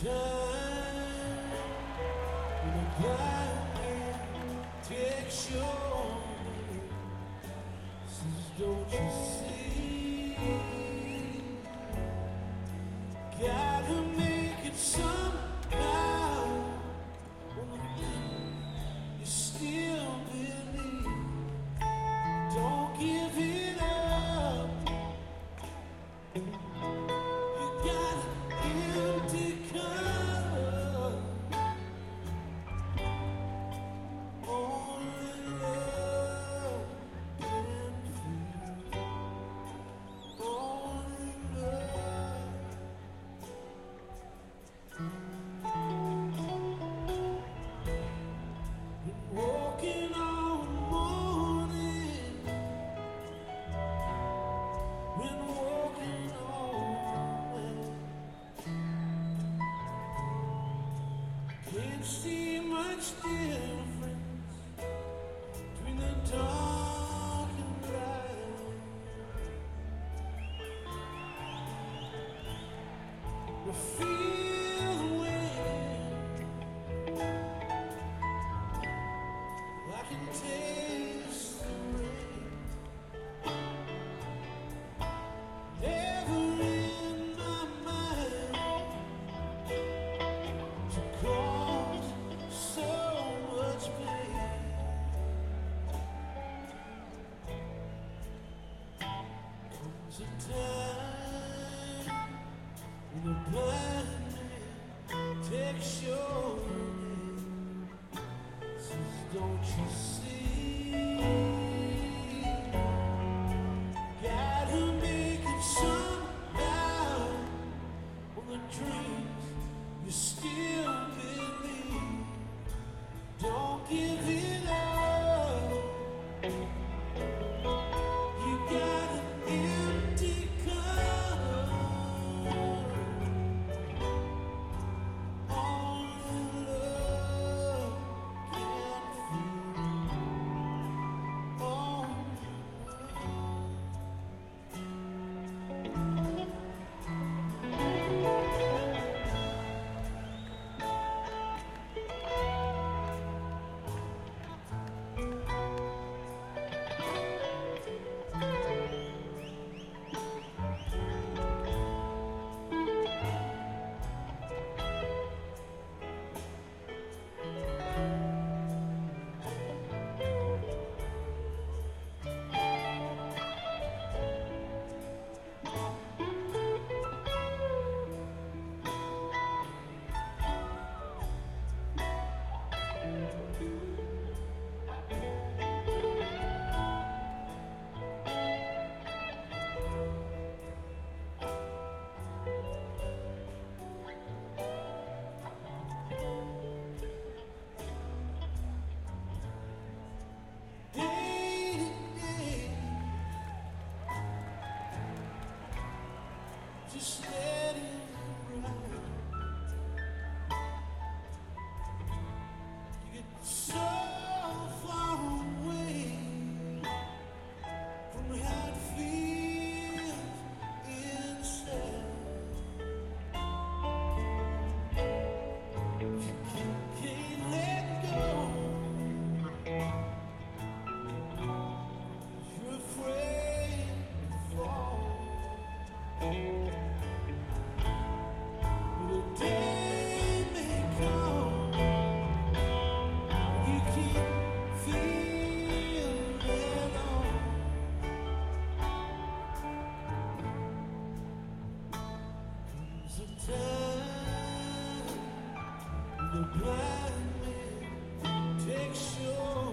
time when the blind man takes your hand, says, don't you see? Gotta make it somehow. You still believe. Don't give it up. You got an empty cup. Only love can fill. Only love. Walking on the morning, been walking all night. Can't see much difference between the dark and light. I feel the wind, I can taste the rain. Never in my mind to cause so much pain. Comes a time when the blind man takes your hand, says, don't you see? Gotta make it somehow. On the dreams you still believe. Don't give it up. You got an empty cup. Only love can fill. Only day to day, just let it ride. You get so far away from how it feels inside. You can't let go. You're afraid to fall. The day may come, you can't feel at all. Comes a time when the blind man takes your